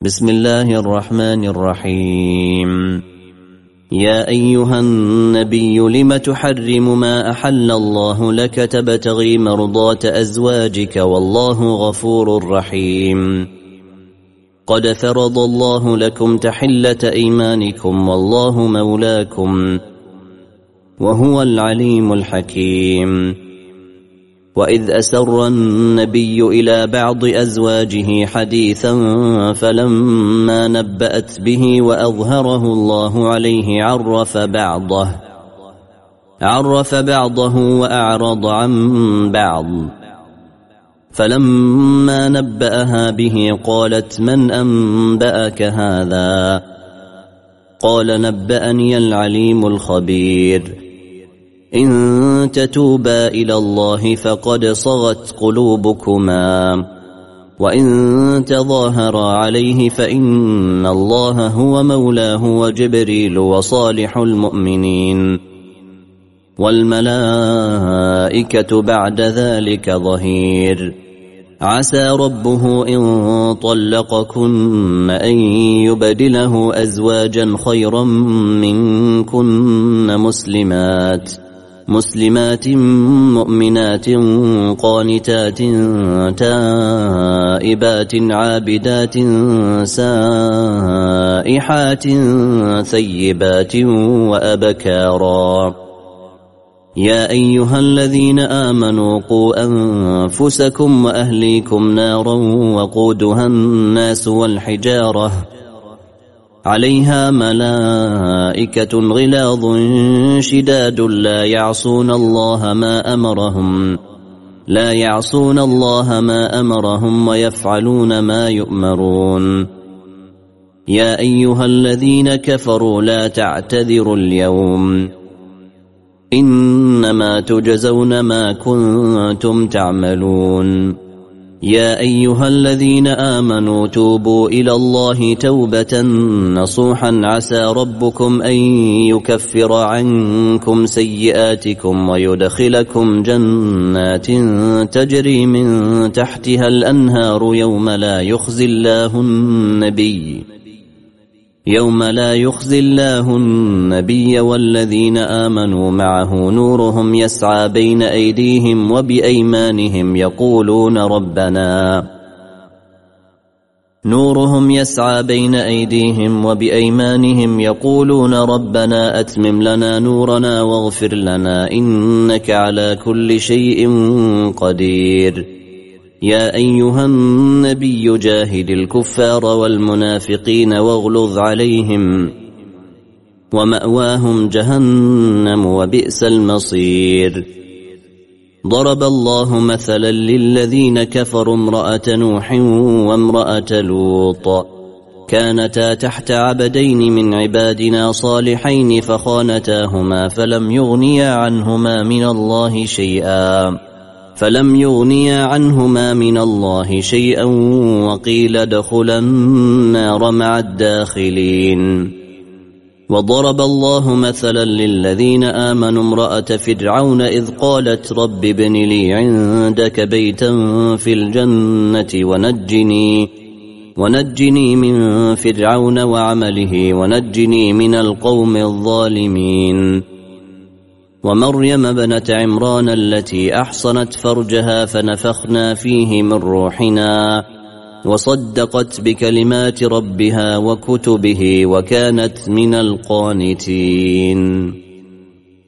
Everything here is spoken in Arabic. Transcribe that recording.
بسم الله الرحمن الرحيم. يا أيها النبي لم تحرم ما أحل الله لك تبتغي مرضات أزواجك والله غفور رحيم. قد فرض الله لكم تحلة أيمانكم والله مولاكم وهو العليم الحكيم. وإذ أسر النبي إلى بعض أزواجه حديثا فلما نبأت به وأظهره الله عليه عرف بعضه وأعرض عن بعض. فلما نبأها به قالت من أنبأك هذا؟ قال نبأني العليم الخبير. إن تتوبا إلى الله فقد صغت قلوبكما وإن تظاهرا عليه فإن الله هو مولاه وجبريل وصالح المؤمنين والملائكة بعد ذلك ظهير. عسى ربه إن طلقكن أن يبدله أزواجا خيرا منكن مسلمات مؤمنات قانتات تائبات عابدات سائحات ثيبات وأبكارا. يا أيها الذين آمنوا قوا أنفسكم وأهليكم نارا وقودها الناس والحجارة عليها ملائكة غلاظ شداد لا يعصون الله ما أمرهم ويفعلون ما يؤمرون. يا أيها الذين كفروا لا تعتذروا اليوم إنما تجزون ما كنتم تعملون. يا أيها الذين آمنوا توبوا إلى الله توبة نصوحا عسى ربكم أن يكفر عنكم سيئاتكم ويدخلكم جنات تجري من تحتها الأنهار يوم لا يخزي الله النبي والذين آمنوا معه نورهم يسعى بين أيديهم وبأيمانهم يقولون ربنا أتمم لنا نورنا واغفر لنا إنك على كل شيء قدير. يا أيها النبي جاهد الكفار والمنافقين واغلظ عليهم ومأواهم جهنم وبئس المصير. ضرب الله مثلا للذين كفروا امرأة نوح وامرأة لوط كانتا تحت عبدين من عبادنا صالحين فخانتاهما فلم يغنيا عنهما من الله شيئا وقيل ادخلا النار مع الداخلين. وضرب الله مثلا للذين آمنوا امرأة فرعون إذ قالت رب ابن لي عندك بيتا في الجنة ونجني من فرعون وعمله ونجني من القوم الظالمين. ومريم ابنة عمران التي أحصنت فرجها فنفخنا فيه من روحنا وصدقت بكلمات ربها وكتبه وكانت من القانتين.